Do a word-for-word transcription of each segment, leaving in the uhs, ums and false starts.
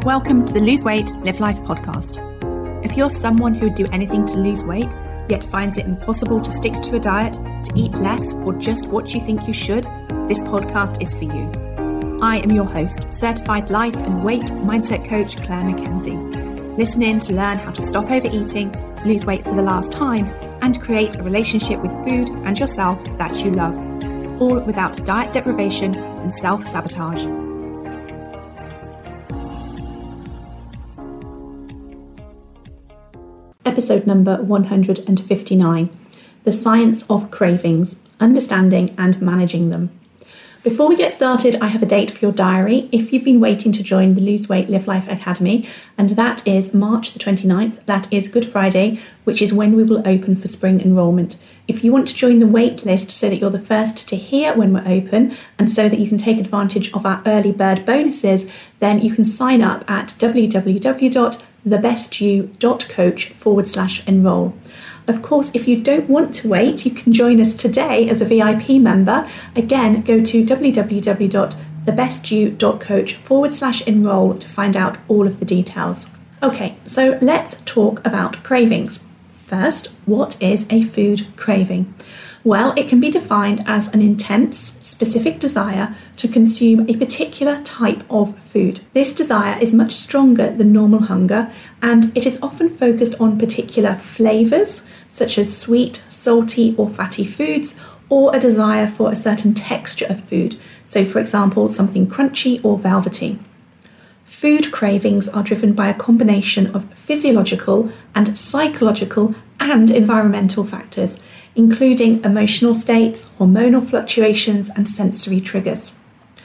Welcome to the Lose Weight, Live Life podcast. If you're someone who would do anything to lose weight, yet finds it impossible to stick to a diet, to eat less, or just what you think you should, this podcast is for you. I am your host, certified life and weight mindset coach Claire McKenzie. Listen in to learn how to stop overeating, lose weight for the last time, and create a relationship with food and yourself that you love, all without diet deprivation and self-sabotage. Episode number one hundred fifty-nine, The Science of Cravings, Understanding and Managing Them. Before we get started, I have a date for your diary if you've been waiting to join the Lose Weight, Live Life Academy, and that is March the twenty-ninth. That is Good Friday, which is when we will open for spring enrolment. If you want to join the wait list so that you're the first to hear when we're open and so that you can take advantage of our early bird bonuses, then you can sign up at www.thebestyou.coach forward slash enroll. Of course, if you don't want to wait, you can join us today as a V I P member. Again, go to www.thebestyou.coach forward slash enroll to find out all of the details. Okay, so let's talk about cravings. First, what is a food craving? Well, it can be defined as an intense, specific desire to consume a particular type of food. This desire is much stronger than normal hunger, and it is often focused on particular flavours, such as sweet, salty or fatty foods, or a desire for a certain texture of food. So, for example, something crunchy or velvety. Food cravings are driven by a combination of physiological and psychological and environmental factors, including emotional states, hormonal fluctuations, and sensory triggers.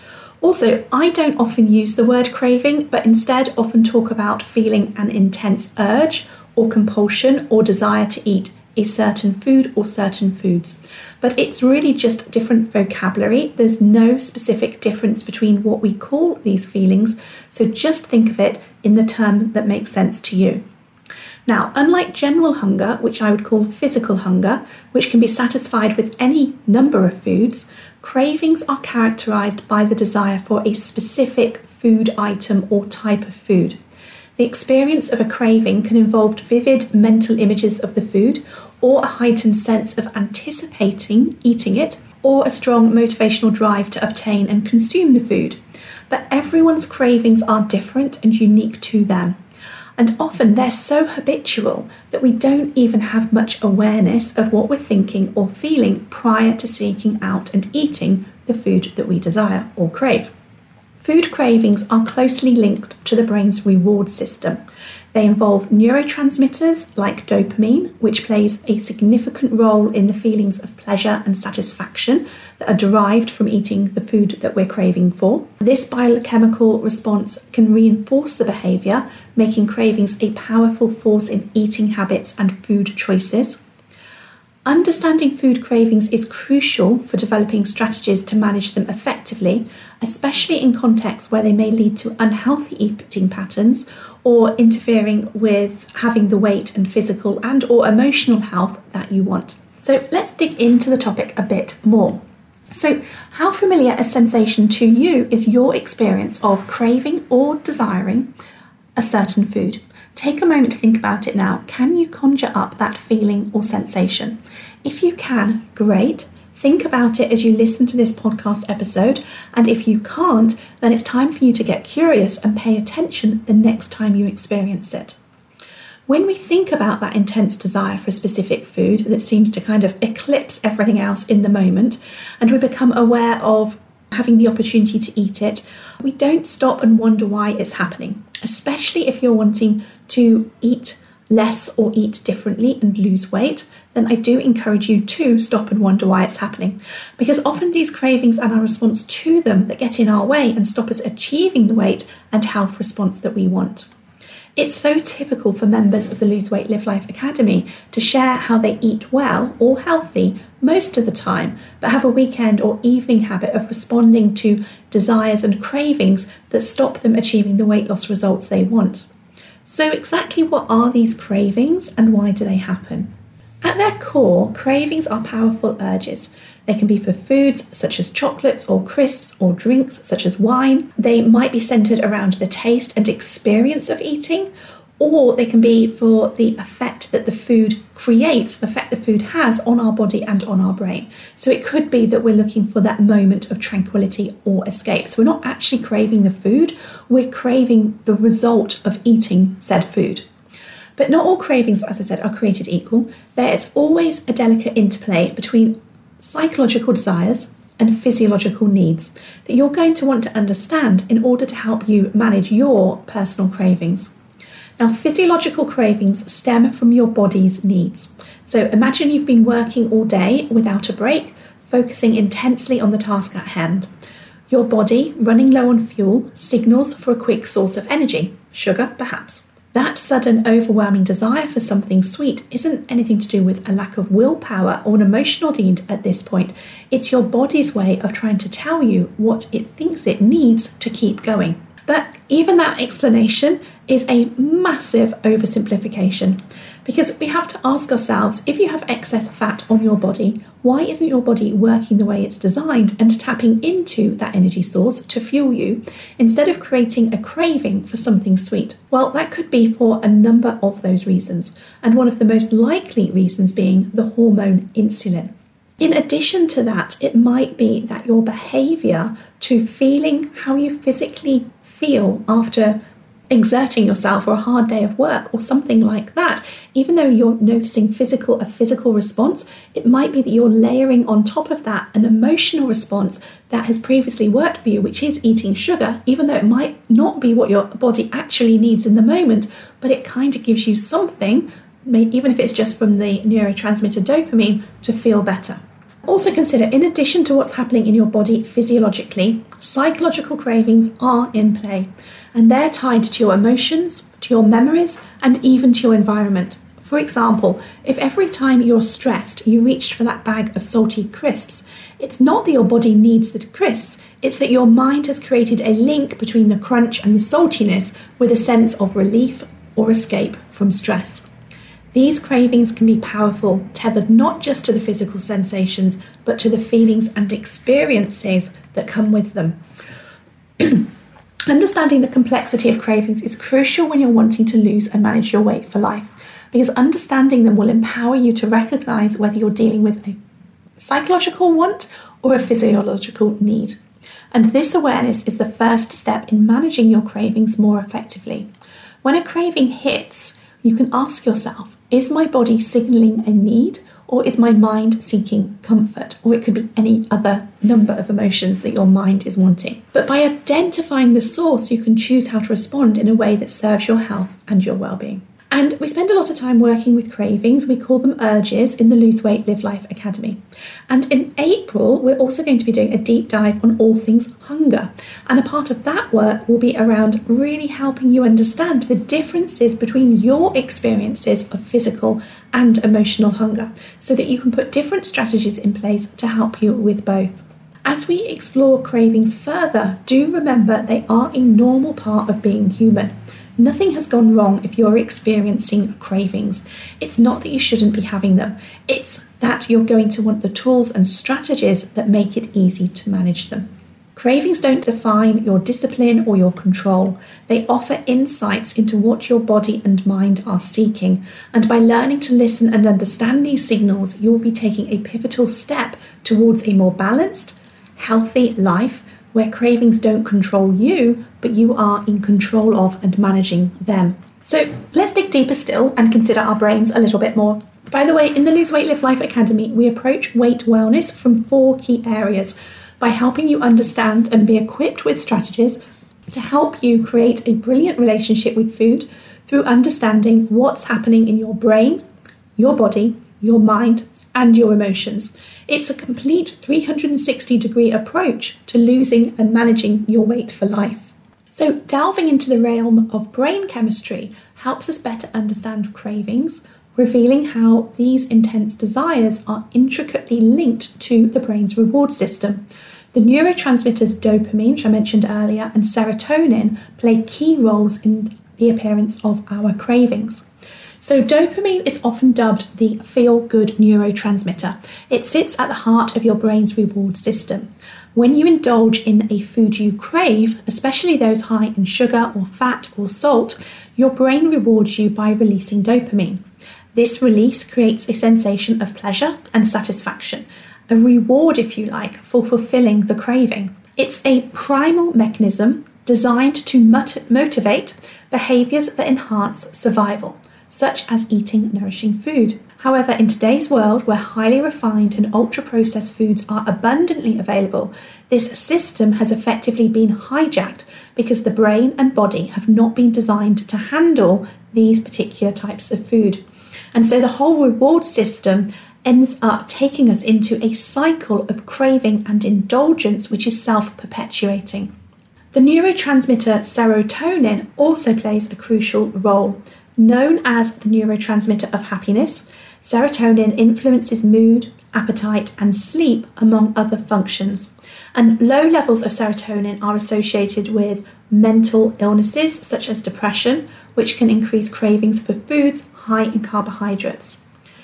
Also, I don't often use the word craving, but instead often talk about feeling an intense urge or compulsion or desire to eat a certain food or certain foods. But it's really just different vocabulary. There's no specific difference between what we call these feelings, so just think of it in the term that makes sense to you. Now, unlike general hunger, which I would call physical hunger, which can be satisfied with any number of foods, cravings are characterised by the desire for a specific food item or type of food. The experience of a craving can involve vivid mental images of the food, or a heightened sense of anticipating eating it, or a strong motivational drive to obtain and consume the food. But everyone's cravings are different and unique to them. And often they're so habitual that we don't even have much awareness of what we're thinking or feeling prior to seeking out and eating the food that we desire or crave. Food cravings are closely linked to the brain's reward system. They involve neurotransmitters like dopamine, which plays a significant role in the feelings of pleasure and satisfaction that are derived from eating the food that we're craving for. This biochemical response can reinforce the behaviour, making cravings a powerful force in eating habits and food choices. Understanding food cravings is crucial for developing strategies to manage them effectively, especially in contexts where they may lead to unhealthy eating patterns or interfering with having the weight and physical and or emotional health that you want. So let's dig into the topic a bit more. So how familiar a sensation to you is your experience of craving or desiring a certain food? Take a moment to think about it now. Can you conjure up that feeling or sensation? If you can, great. Think about it as you listen to this podcast episode. And if you can't, then it's time for you to get curious and pay attention the next time you experience it. When we think about that intense desire for a specific food that seems to kind of eclipse everything else in the moment, and we become aware of having the opportunity to eat it, we don't stop and wonder why it's happening, especially if you're wanting to eat less or eat differently and lose weight, then I do encourage you to stop and wonder why it's happening. Because often these cravings and our response to them that get in our way and stop us achieving the weight and health response that we want. It's so typical for members of the Lose Weight, Live Life Academy to share how they eat well or healthy most of the time, but have a weekend or evening habit of responding to desires and cravings that stop them achieving the weight loss results they want. So exactly what are these cravings and why do they happen? At their core, cravings are powerful urges. They can be for foods such as chocolates or crisps or drinks such as wine. They might be centered around the taste and experience of eating, or they can be for the effect that the food creates, the effect the food has on our body and on our brain. So it could be that we're looking for that moment of tranquility or escape. So we're not actually craving the food, we're craving the result of eating said food. But not all cravings, as I said, are created equal. There's always a delicate interplay between psychological desires and physiological needs that you're going to want to understand in order to help you manage your personal cravings. Now, physiological cravings stem from your body's needs. So imagine you've been working all day without a break, focusing intensely on the task at hand. Your body, running low on fuel, signals for a quick source of energy, sugar perhaps. That sudden overwhelming desire for something sweet isn't anything to do with a lack of willpower or an emotional need at this point. It's your body's way of trying to tell you what it thinks it needs to keep going. But even that explanation is a massive oversimplification, because we have to ask ourselves, if you have excess fat on your body, why isn't your body working the way it's designed and tapping into that energy source to fuel you instead of creating a craving for something sweet? Well, that could be for a number of those reasons, and one of the most likely reasons being the hormone insulin. In addition to that, it might be that your behaviour to feeling how you physically feel after exerting yourself or a hard day of work or something like that, even though you're noticing physical a physical response, it might be that you're layering on top of that an emotional response that has previously worked for you, which is eating sugar, even though it might not be what your body actually needs in the moment, but it kind of gives you something, even if it's just from the neurotransmitter dopamine, to feel better. Also consider, in addition to what's happening in your body physiologically, psychological cravings are in play, and they're tied to your emotions, to your memories, and even to your environment. For example, if every time you're stressed you reached for that bag of salty crisps, it's not that your body needs the crisps, it's that your mind has created a link between the crunch and the saltiness with a sense of relief or escape from stress. These cravings can be powerful, tethered not just to the physical sensations, but to the feelings and experiences that come with them. Understanding the complexity of cravings is crucial when you're wanting to lose and manage your weight for life, because understanding them will empower you to recognise whether you're dealing with a psychological want or a physiological need. And this awareness is the first step in managing your cravings more effectively. When a craving hits, you can ask yourself, is my body signalling a need, or is my mind seeking comfort? Or it could be any other number of emotions that your mind is wanting. But by identifying the source, you can choose how to respond in a way that serves your health and your well-being. And we spend a lot of time working with cravings. We call them urges in the Lose Weight, Live Life Academy. And in April, we're also going to be doing a deep dive on all things hunger. And a part of that work will be around really helping you understand the differences between your experiences of physical and emotional hunger, so that you can put different strategies in place to help you with both. As we explore cravings further, do remember they are a normal part of being human. Nothing has gone wrong if you're experiencing cravings. It's not that you shouldn't be having them. It's that you're going to want the tools and strategies that make it easy to manage them. Cravings don't define your discipline or your control. They offer insights into what your body and mind are seeking. And by learning to listen and understand these signals, you will be taking a pivotal step towards a more balanced, healthy life, where cravings don't control you, but you are in control of and managing them. So let's dig deeper still and consider our brains a little bit more. By the way, in the Lose Weight, Live Life Academy, we approach weight wellness from four key areas by helping you understand and be equipped with strategies to help you create a brilliant relationship with food through understanding what's happening in your brain, your body, your mind, and your emotions. It's a complete three hundred sixty degree approach to losing and managing your weight for life. So delving into the realm of brain chemistry helps us better understand cravings, revealing how these intense desires are intricately linked to the brain's reward system. The neurotransmitters dopamine, which I mentioned earlier, and serotonin play key roles in the appearance of our cravings. So dopamine is often dubbed the feel-good neurotransmitter. It sits at the heart of your brain's reward system. When you indulge in a food you crave, especially those high in sugar or fat or salt, your brain rewards you by releasing dopamine. This release creates a sensation of pleasure and satisfaction, a reward, if you like, for fulfilling the craving. It's a primal mechanism designed to mot- motivate behaviours that enhance survival, such as eating nourishing food. However, in today's world, where highly refined and ultra-processed foods are abundantly available, this system has effectively been hijacked because the brain and body have not been designed to handle these particular types of food. And so the whole reward system ends up taking us into a cycle of craving and indulgence, which is self-perpetuating. The neurotransmitter serotonin also plays a crucial role. Known as the neurotransmitter of happiness, serotonin influences mood, appetite, and sleep, among other functions. And low levels of serotonin are associated with mental illnesses such as depression, which can increase cravings for foods high in carbohydrates.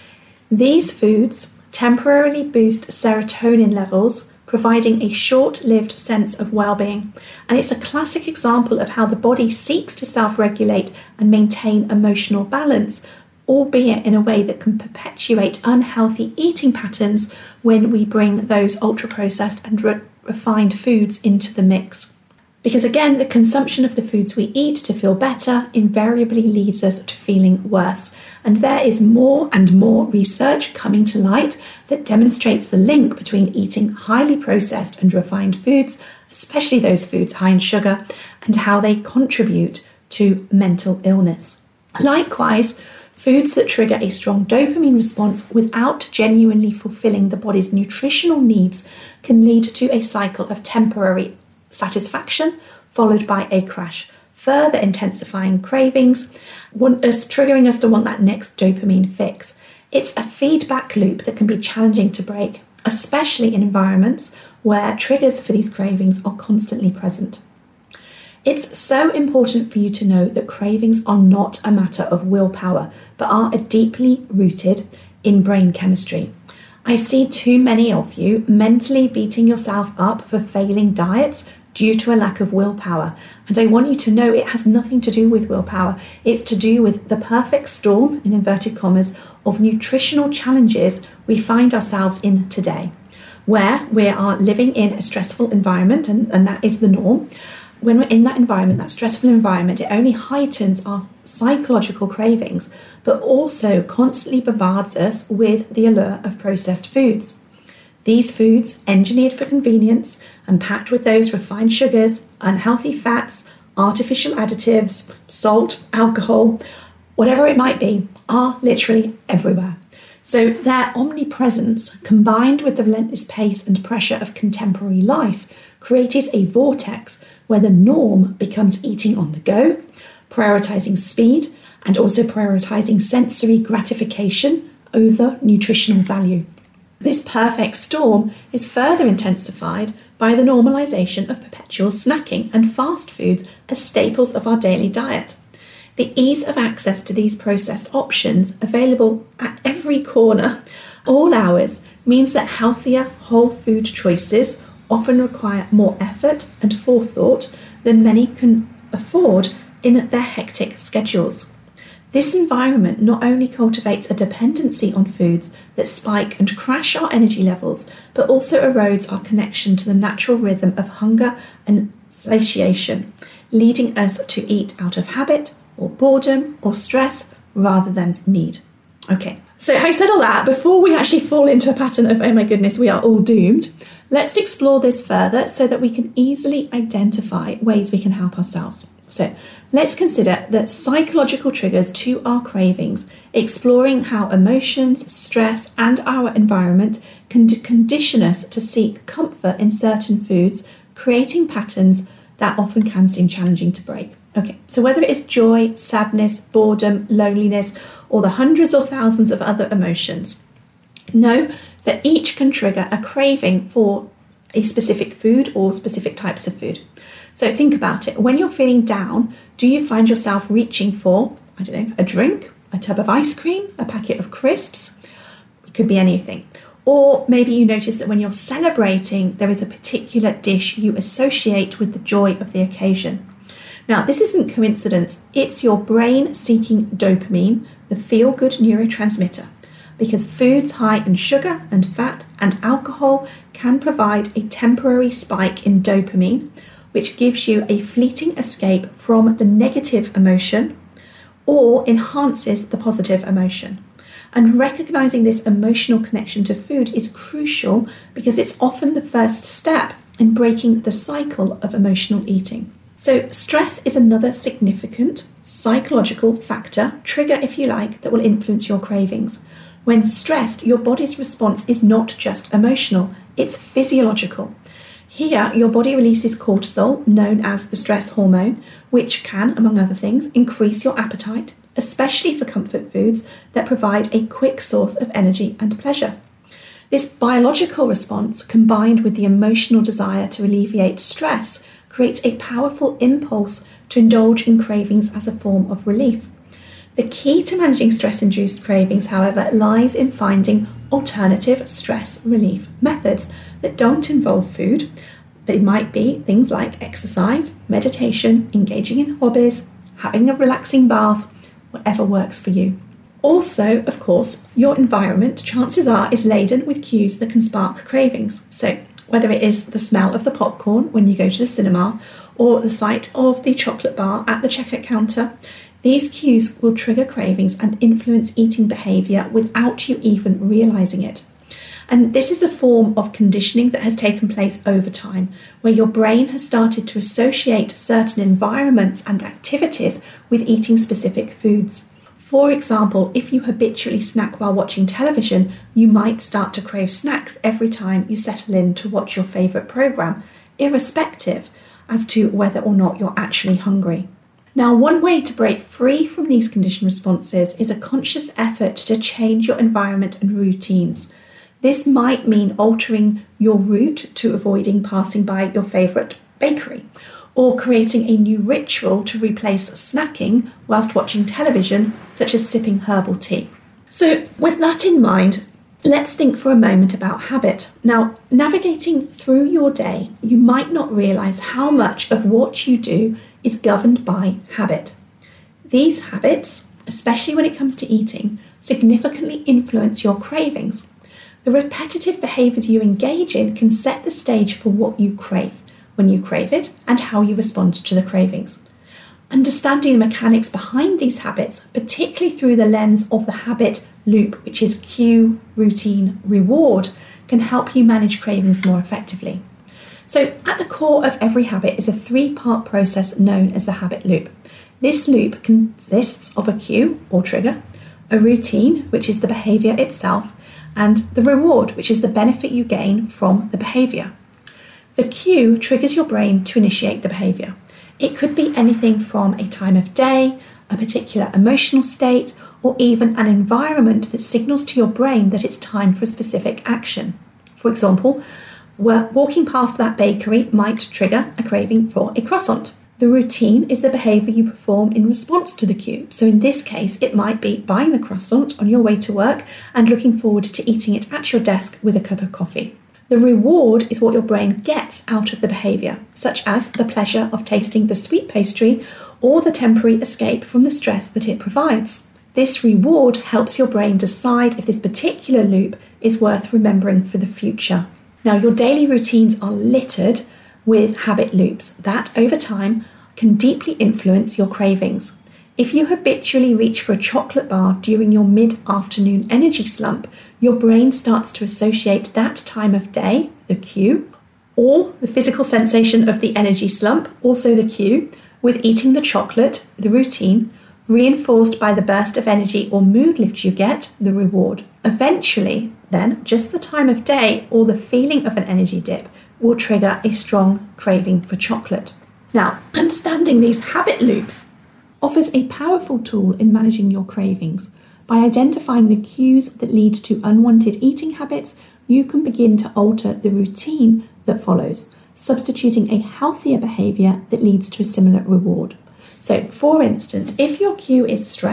These foods temporarily boost serotonin levels, providing a short-lived sense of well-being. And it's a classic example of how the body seeks to self-regulate and maintain emotional balance, albeit in a way that can perpetuate unhealthy eating patterns when we bring those ultra-processed and re- refined foods into the mix. Because again, the consumption of the foods we eat to feel better invariably leads us to feeling worse. And there is more and more research coming to light that demonstrates the link between eating highly processed and refined foods, especially those foods high in sugar, and how they contribute to mental illness. Likewise, foods that trigger a strong dopamine response without genuinely fulfilling the body's nutritional needs can lead to a cycle of temporary satisfaction followed by a crash, further intensifying cravings, want us, triggering us to want that next dopamine fix. It's a feedback loop that can be challenging to break, especially in environments where triggers for these cravings are constantly present. It's so important for you to know that cravings are not a matter of willpower, but are deeply rooted in brain chemistry. I see too many of you mentally beating yourself up for failing diets due to a lack of willpower. And I want you to know it has nothing to do with willpower. It's to do with the perfect storm, in inverted commas, of nutritional challenges we find ourselves in today, where we are living in a stressful environment, and, and that is the norm. When we're in that environment, that stressful environment, it only heightens our psychological cravings, but also constantly bombards us with the allure of processed foods. These foods, engineered for convenience and packed with those refined sugars, unhealthy fats, artificial additives, salt, alcohol, whatever it might be, are literally everywhere. So their omnipresence, combined with the relentless pace and pressure of contemporary life, creates a vortex where the norm becomes eating on the go, prioritizing speed, and also prioritizing sensory gratification over nutritional value. This perfect storm is further intensified by the normalization of perpetual snacking and fast foods as staples of our daily diet. The ease of access to these processed options available at every corner, all hours, means that healthier whole food choices often require more effort and forethought than many can afford in their hectic schedules. This environment not only cultivates a dependency on foods that spike and crash our energy levels, but also erodes our connection to the natural rhythm of hunger and satiation, leading us to eat out of habit or boredom or stress rather than need. Okay, so having said all that, before we actually fall into a pattern of, oh my goodness, we are all doomed, let's explore this further so that we can easily identify ways we can help ourselves. So let's consider the psychological triggers to our cravings, exploring how emotions, stress, and our environment can condition us to seek comfort in certain foods, creating patterns that often can seem challenging to break. Okay, so whether it is joy, sadness, boredom, loneliness, or the hundreds or thousands of other emotions, know that each can trigger a craving for a specific food or specific types of food. So think about it. When you're feeling down, do you find yourself reaching for, I don't know, a drink, a tub of ice cream, a packet of crisps. It could be anything. Or maybe you notice that when you're celebrating, there is a particular dish you associate with the joy of the occasion. Now, this isn't coincidence. It's your brain seeking dopamine, the feel-good neurotransmitter, because foods high in sugar and fat and alcohol can provide a temporary spike in dopamine, which gives you a fleeting escape from the negative emotion or enhances the positive emotion. And recognizing this emotional connection to food is crucial because it's often the first step in breaking the cycle of emotional eating. So stress is another significant psychological factor, trigger if you like, that will influence your cravings. When stressed, your body's response is not just emotional, it's physiological. Here, your body releases cortisol, known as the stress hormone, which can, among other things, increase your appetite, especially for comfort foods that provide a quick source of energy and pleasure. This biological response, combined with the emotional desire to alleviate stress, creates a powerful impulse to indulge in cravings as a form of relief. The key to managing stress-induced cravings, however, lies in finding alternative stress relief methods that don't involve food. They might be things like exercise, meditation, engaging in hobbies, having a relaxing bath, whatever works for you. Also, of course, your environment, chances are, is laden with cues that can spark cravings. So whether it is the smell of the popcorn when you go to the cinema or the sight of the chocolate bar at the checkout counter, these cues will trigger cravings and influence eating behaviour without you even realising it. And this is a form of conditioning that has taken place over time, where your brain has started to associate certain environments and activities with eating specific foods. For example, if you habitually snack while watching television, you might start to crave snacks every time you settle in to watch your favourite programme, irrespective as to whether or not you're actually hungry. Now, one way to break free from these conditioned responses is a conscious effort to change your environment and routines. This might mean altering your route to avoiding passing by your favourite bakery, or creating a new ritual to replace snacking whilst watching television, such as sipping herbal tea. So, with that in mind, let's think for a moment about habit. Now, navigating through your day, you might not realise how much of what you do is governed by habit. These habits, especially when it comes to eating, significantly influence your cravings. The repetitive behaviours you engage in can set the stage for what you crave, when you crave it, and how you respond to the cravings. Understanding the mechanics behind these habits, particularly through the lens of the habit loop, which is cue, routine, reward, can help you manage cravings more effectively. So at the core of every habit is a three-part process known as the habit loop. This loop consists of a cue or trigger, a routine, which is the behaviour itself, and the reward, which is the benefit you gain from the behaviour. The cue triggers your brain to initiate the behaviour. It could be anything from a time of day, a particular emotional state, or even an environment that signals to your brain that it's time for a specific action. For example, walking past that bakery might trigger a craving for a croissant. The routine is the behaviour you perform in response to the cue. So in this case, it might be buying the croissant on your way to work and looking forward to eating it at your desk with a cup of coffee. The reward is what your brain gets out of the behaviour, such as the pleasure of tasting the sweet pastry or the temporary escape from the stress that it provides. This reward helps your brain decide if this particular loop is worth remembering for the future. Now, your daily routines are littered with habit loops that, over time, can deeply influence your cravings. If you habitually reach for a chocolate bar during your mid-afternoon energy slump, your brain starts to associate that time of day, the cue, or the physical sensation of the energy slump, also the cue, with eating the chocolate, the routine, reinforced by the burst of energy or mood lift you get, the reward. Eventually, then, just the time of day or the feeling of an energy dip will trigger a strong craving for chocolate. Now, understanding these habit loops offers a powerful tool in managing your cravings. By identifying the cues that lead to unwanted eating habits, you can begin to alter the routine that follows, substituting a healthier behaviour that leads to a similar reward. So, for instance, if your cue is stress,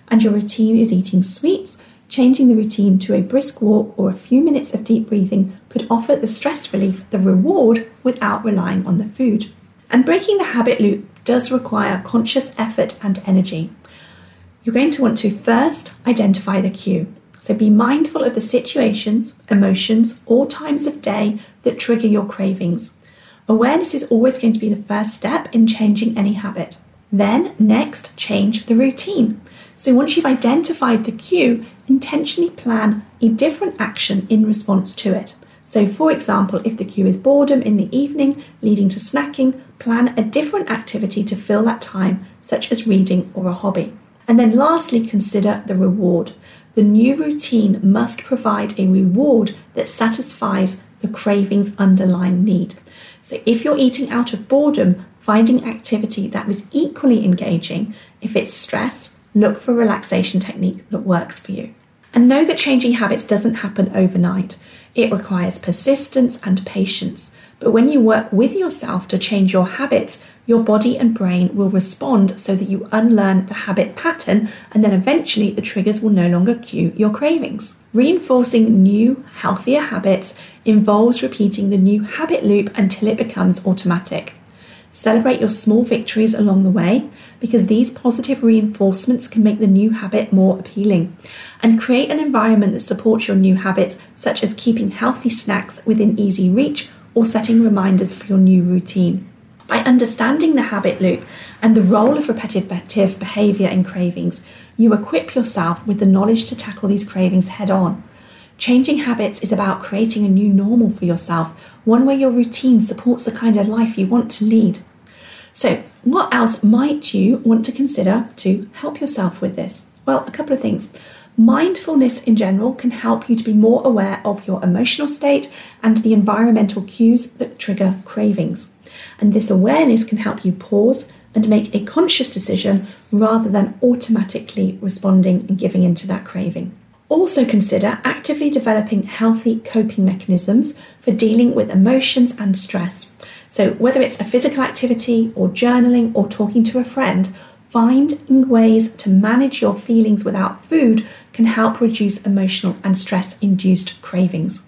and your routine is eating sweets, changing the routine to a brisk walk or a few minutes of deep breathing could offer the stress relief, the reward, without relying on the food. And breaking the habit loop does require conscious effort and energy. You're going to want to first identify the cue. So be mindful of the situations, emotions, or times of day that trigger your cravings. Awareness is always going to be the first step in changing any habit. Then, next, change the routine. So once you've identified the cue, intentionally plan a different action in response to it. So for example, if the cue is boredom in the evening leading to snacking, plan a different activity to fill that time, such as reading or a hobby. And then lastly, consider the reward. The new routine must provide a reward that satisfies the craving's underlying need. So if you're eating out of boredom, finding activity that was equally engaging. If it's stress, look for a relaxation technique that works for you. And know that changing habits doesn't happen overnight. It requires persistence and patience. But when you work with yourself to change your habits, your body and brain will respond so that you unlearn the habit pattern, and then eventually the triggers will no longer cue your cravings. Reinforcing new, healthier habits involves repeating the new habit loop until it becomes automatic. Celebrate your small victories along the way, because these positive reinforcements can make the new habit more appealing. And create an environment that supports your new habits, such as keeping healthy snacks within easy reach or setting reminders for your new routine. By understanding the habit loop and the role of repetitive behaviour in cravings, you equip yourself with the knowledge to tackle these cravings head on. Changing habits is about creating a new normal for yourself, one where your routine supports the kind of life you want to lead. So, what else might you want to consider to help yourself with this? Well, a couple of things. Mindfulness in general can help you to be more aware of your emotional state and the environmental cues that trigger cravings. And this awareness can help you pause and make a conscious decision rather than automatically responding and giving into that craving. Also consider actively developing healthy coping mechanisms for dealing with emotions and stress. So whether it's a physical activity or journaling or talking to a friend, finding ways to manage your feelings without food can help reduce emotional and stress-induced cravings.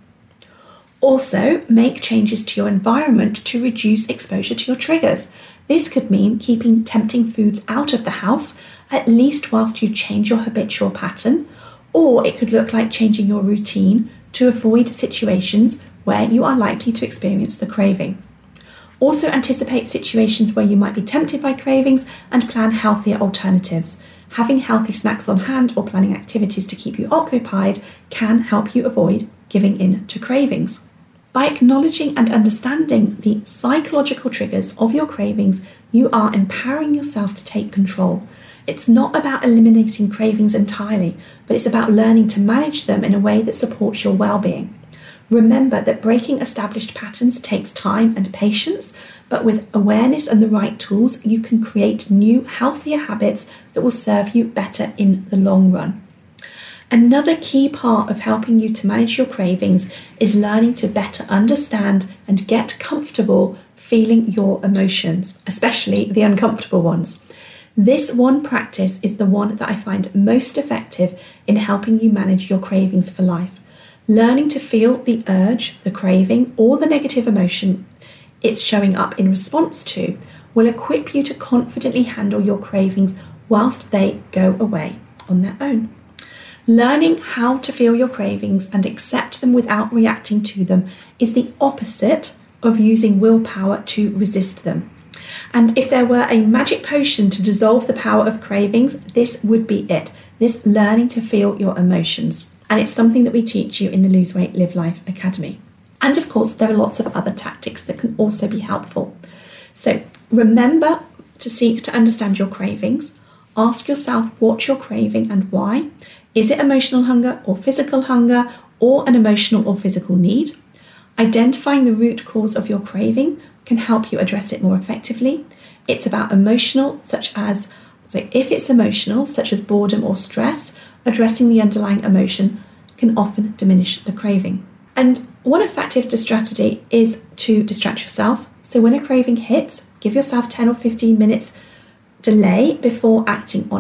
Also, make changes to your environment to reduce exposure to your triggers. This could mean keeping tempting foods out of the house, at least whilst you change your habitual pattern, or it could look like changing your routine to avoid situations where you are likely to experience the craving. Also anticipate situations where you might be tempted by cravings and plan healthier alternatives. Having healthy snacks on hand or planning activities to keep you occupied can help you avoid giving in to cravings. By acknowledging and understanding the psychological triggers of your cravings, you are empowering yourself to take control. It's not about eliminating cravings entirely, but it's about learning to manage them in a way that supports your well-being. Remember that breaking established patterns takes time and patience, but with awareness and the right tools, you can create new, healthier habits that will serve you better in the long run. Another key part of helping you to manage your cravings is learning to better understand and get comfortable feeling your emotions, especially the uncomfortable ones. This one practice is the one that I find most effective in helping you manage your cravings for life. Learning to feel the urge, the craving, or the negative emotion it's showing up in response to will equip you to confidently handle your cravings whilst they go away on their own. Learning how to feel your cravings and accept them without reacting to them is the opposite of using willpower to resist them. And if there were a magic potion to dissolve the power of cravings, this would be it. This learning to feel your emotions. And it's something that we teach you in the Lose Weight, Live Life Academy. And of course, there are lots of other tactics that can also be helpful. So remember to seek to understand your cravings. Ask yourself what you're craving and why. Is it emotional hunger or physical hunger or an emotional or physical need? Identifying the root cause of your craving can help you address it more effectively. It's about emotional, such as, so if it's emotional, such as boredom or stress, addressing the underlying emotion can often diminish the craving. And one effective strategy is to distract yourself. So when a craving hits, give yourself ten or fifteen minutes delay before acting on it.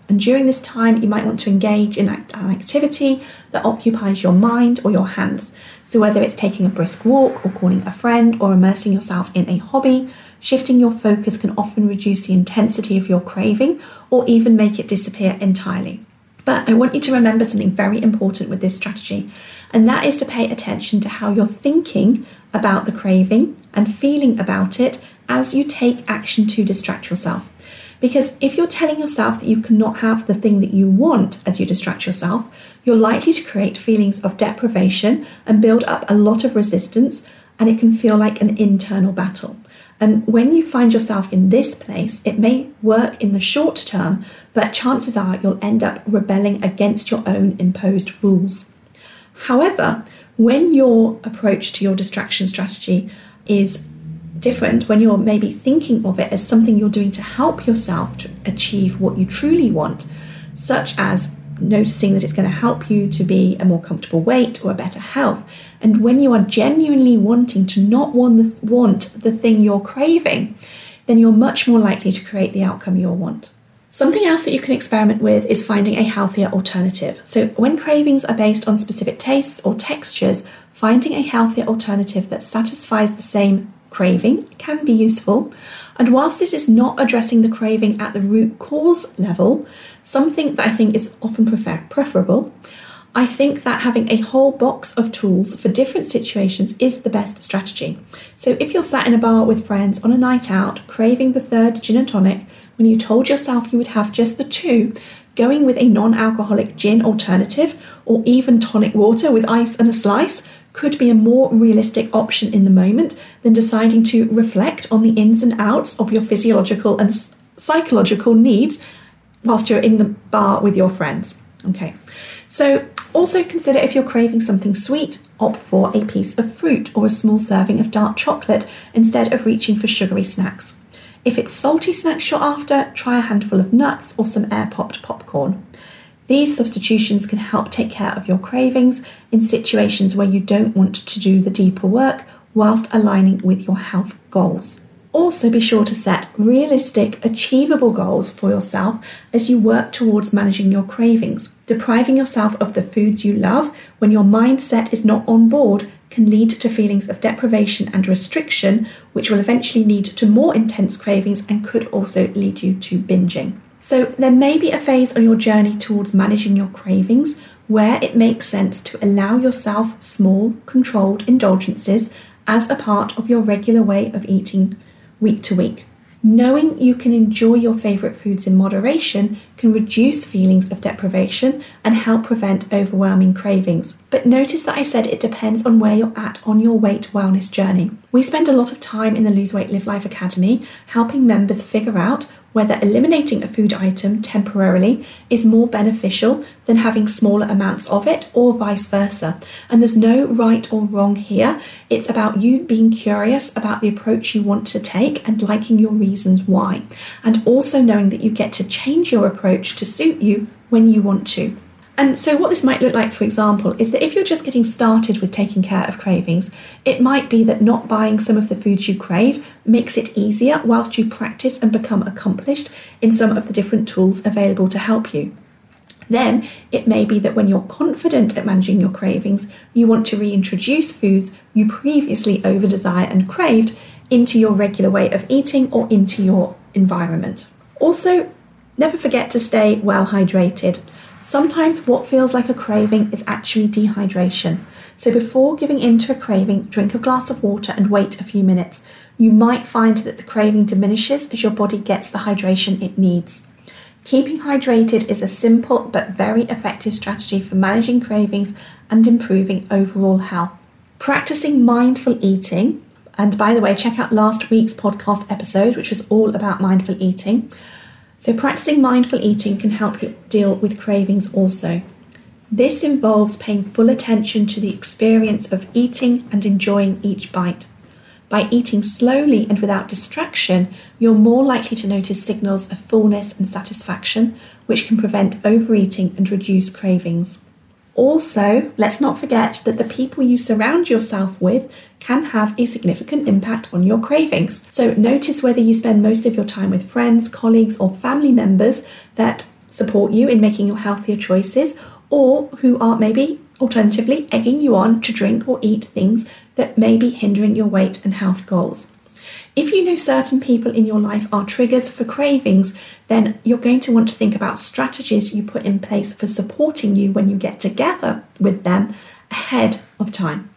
And during this time, you might want to engage in an activity that occupies your mind or your hands. So whether it's taking a brisk walk or calling a friend or immersing yourself in a hobby, shifting your focus can often reduce the intensity of your craving or even make it disappear entirely. But I want you to remember something very important with this strategy, and that is to pay attention to how you're thinking about the craving and feeling about it as you take action to distract yourself. Because if you're telling yourself that you cannot have the thing that you want as you distract yourself, you're likely to create feelings of deprivation and build up a lot of resistance, and it can feel like an internal battle. And when you find yourself in this place, it may work in the short term, but chances are you'll end up rebelling against your own imposed rules. However, when your approach to your distraction strategy is different, when you're maybe thinking of it as something you're doing to help yourself to achieve what you truly want, such as noticing that it's going to help you to be a more comfortable weight or a better health, and when you are genuinely wanting to not want the, want the thing you're craving, then you're much more likely to create the outcome you'll want. Something else that you can experiment with is finding a healthier alternative. So when cravings are based on specific tastes or textures, finding a healthier alternative that satisfies the same craving can be useful. And whilst this is not addressing the craving at the root cause level, something that I think is often prefer- preferable, I think that having a whole box of tools for different situations is the best strategy. So if you're sat in a bar with friends on a night out, craving the third gin and tonic, when you told yourself you would have just the two, going with a non-alcoholic gin alternative or even tonic water with ice and a slice could be a more realistic option in the moment than deciding to reflect on the ins and outs of your physiological and psychological needs whilst you're in the bar with your friends. Okay, so also consider if you're craving something sweet, opt for a piece of fruit or a small serving of dark chocolate instead of reaching for sugary snacks. If it's salty snacks you're after, try a handful of nuts or some air-popped popcorn. These substitutions can help take care of your cravings in situations where you don't want to do the deeper work whilst aligning with your health goals. Also be sure to set realistic, achievable goals for yourself as you work towards managing your cravings. Depriving yourself of the foods you love when your mindset is not on board can lead to feelings of deprivation and restriction, which will eventually lead to more intense cravings and could also lead you to binging. So there may be a phase on your journey towards managing your cravings where it makes sense to allow yourself small, controlled indulgences as a part of your regular way of eating week to week. Knowing you can enjoy your favourite foods in moderation can reduce feelings of deprivation and help prevent overwhelming cravings. But notice that I said it depends on where you're at on your weight wellness journey. We spend a lot of time in the Lose Weight Live Life Academy helping members figure out whether eliminating a food item temporarily is more beneficial than having smaller amounts of it, or vice versa. And there's no right or wrong here. It's about you being curious about the approach you want to take and liking your reasons why. And also knowing that you get to change your approach to suit you when you want to. And so what this might look like, for example, is that if you're just getting started with taking care of cravings, it might be that not buying some of the foods you crave makes it easier whilst you practice and become accomplished in some of the different tools available to help you. Then it may be that when you're confident at managing your cravings, you want to reintroduce foods you previously over-desire and craved into your regular way of eating or into your environment. Also, never forget to stay well hydrated. Sometimes what feels like a craving is actually dehydration. So before giving in to a craving, drink a glass of water and wait a few minutes. You might find that the craving diminishes as your body gets the hydration it needs. Keeping hydrated is a simple but very effective strategy for managing cravings and improving overall health. Practicing mindful eating, and by the way, check out last week's podcast episode, which was all about mindful eating. So practicing mindful eating can help you deal with cravings also. This involves paying full attention to the experience of eating and enjoying each bite. By eating slowly and without distraction, you're more likely to notice signals of fullness and satisfaction, which can prevent overeating and reduce cravings. Also, let's not forget that the people you surround yourself with can have a significant impact on your cravings. So notice whether you spend most of your time with friends, colleagues, or family members that support you in making your healthier choices, or who are maybe alternatively egging you on to drink or eat things that may be hindering your weight and health goals. If you know certain people in your life are triggers for cravings, then you're going to want to think about strategies you put in place for supporting you when you get together with them ahead of time,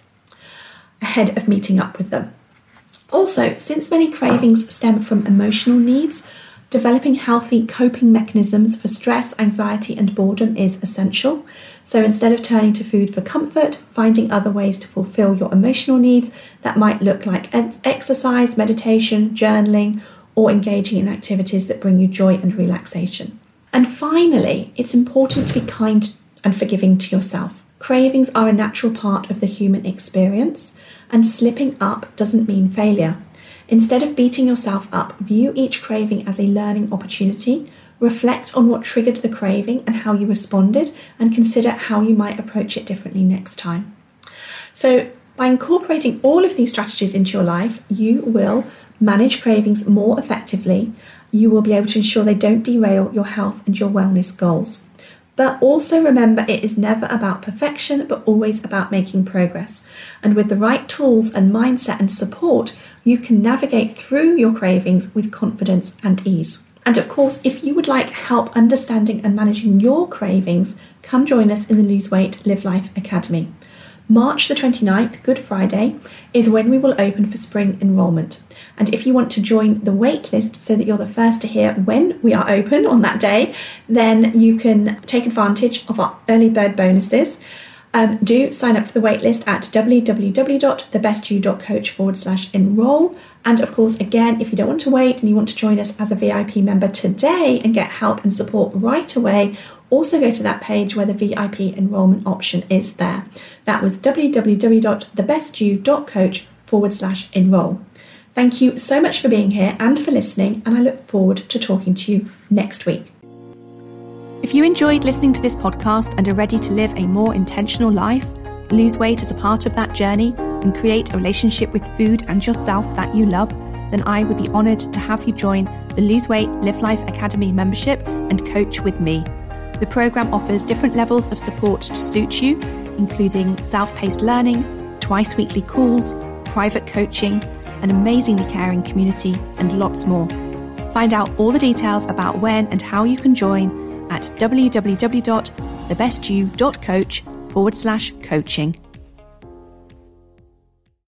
ahead of meeting up with them. Also, since many cravings stem from emotional needs, developing healthy coping mechanisms for stress, anxiety, and boredom is essential. So instead of turning to food for comfort, finding other ways to fulfill your emotional needs that might look like exercise, meditation, journaling, or engaging in activities that bring you joy and relaxation. And finally, it's important to be kind and forgiving to yourself. Cravings are a natural part of the human experience, and slipping up doesn't mean failure. Instead of beating yourself up, view each craving as a learning opportunity. Reflect on what triggered the craving and how you responded, and consider how you might approach it differently next time. So by incorporating all of these strategies into your life, you will manage cravings more effectively. You will be able to ensure they don't derail your health and your wellness goals. But also remember, it is never about perfection, but always about making progress. And with the right tools and mindset and support, you can navigate through your cravings with confidence and ease. And of course, if you would like help understanding and managing your cravings, come join us in the Lose Weight, Live Life Academy. March the twenty-ninth, Good Friday, is when we will open for spring enrolment. And if you want to join the waitlist so that you're the first to hear when we are open on that day, then you can take advantage of our early bird bonuses. Um, do sign up for the waitlist at www.thebestyou.coach forward slash enroll. And of course, again, if you don't want to wait and you want to join us as a V I P member today and get help and support right away, also go to that page where the V I P enrollment option is there. That was www.thebestyou.coach forward slash enroll. Thank you so much for being here and for listening, and I look forward to talking to you next week. If you enjoyed listening to this podcast and are ready to live a more intentional life, lose weight as a part of that journey, and create a relationship with food and yourself that you love, then I would be honoured to have you join the Lose Weight, Live Life Academy membership and coach with me. The programme offers different levels of support to suit you, including self-paced learning, twice weekly calls, private coaching, an amazingly caring community, and lots more. Find out all the details about when and how you can join at www.thebestyou.coach forward slash coaching.